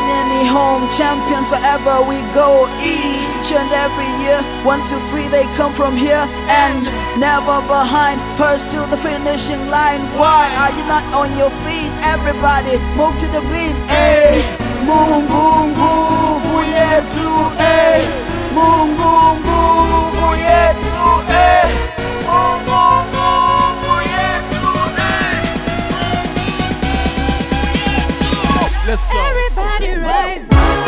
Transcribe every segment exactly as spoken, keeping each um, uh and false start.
Kenya ni home, champions wherever we go. Each and every year, one, two, three, they come from here and never behind. First to the finishing line. Why are you not on your feet? Everybody, move to the beat. Ay, Mungu nguvu yetu. Ay, Mungu nguvu yetu. Ay, Mungu nguvu yetu. Ay, Let's go. Everybody rise.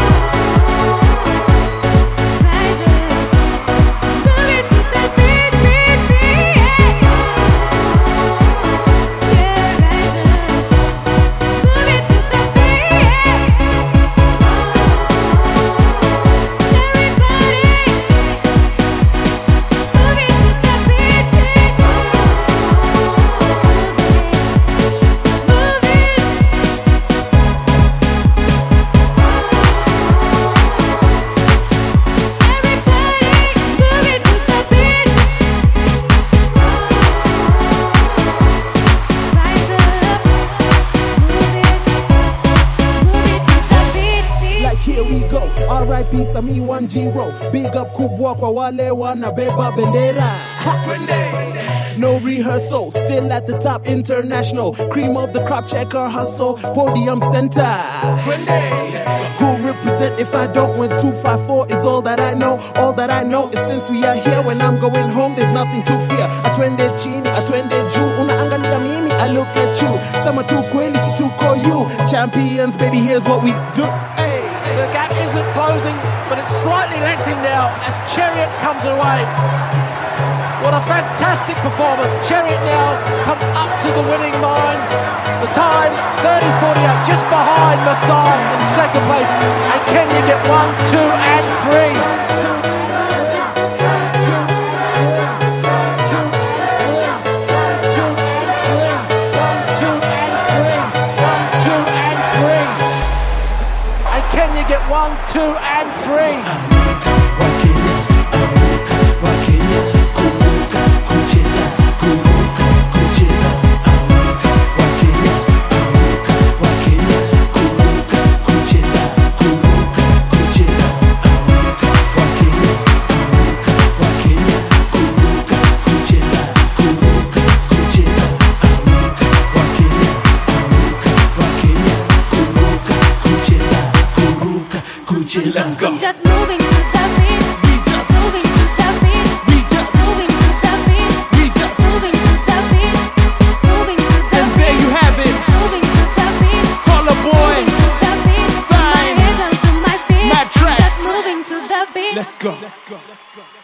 R I P Sami Wanjiro, big up kubwa kwa wale wanabeba bendera. No rehearsal, still at the top, international. Cream of the crop, check our hustle, podium center. Who represent if I don't win? Two five four is all that I know. All that I know is since we are here, when I'm going home, there's nothing to fear. Atwende chini, atwende juu, unaangalia mimi, I look at you. Sama tu kweli, si tuko you. Champions, baby, here's what we do. Hey. The gap isn't closing, but it's slightly lengthening now as Chariot comes away. What a fantastic performance. Chariot now come up to the winning line. The time, thirty forty-eight, just behind Masai in second place. And Kenya get one, two, and three. Kenya get one, two, and three. Let's go. We just moving to the beat. We just moving to the beat. We just moving to the beat. We just moving to the beat. Moving to the And beat. there you have it. Moving to the beat. Color boy. Moving to the beat. Sign. My head onto my feet. Mad Tracks. Just moving to the beat. Let's go. Let's go. Let's go.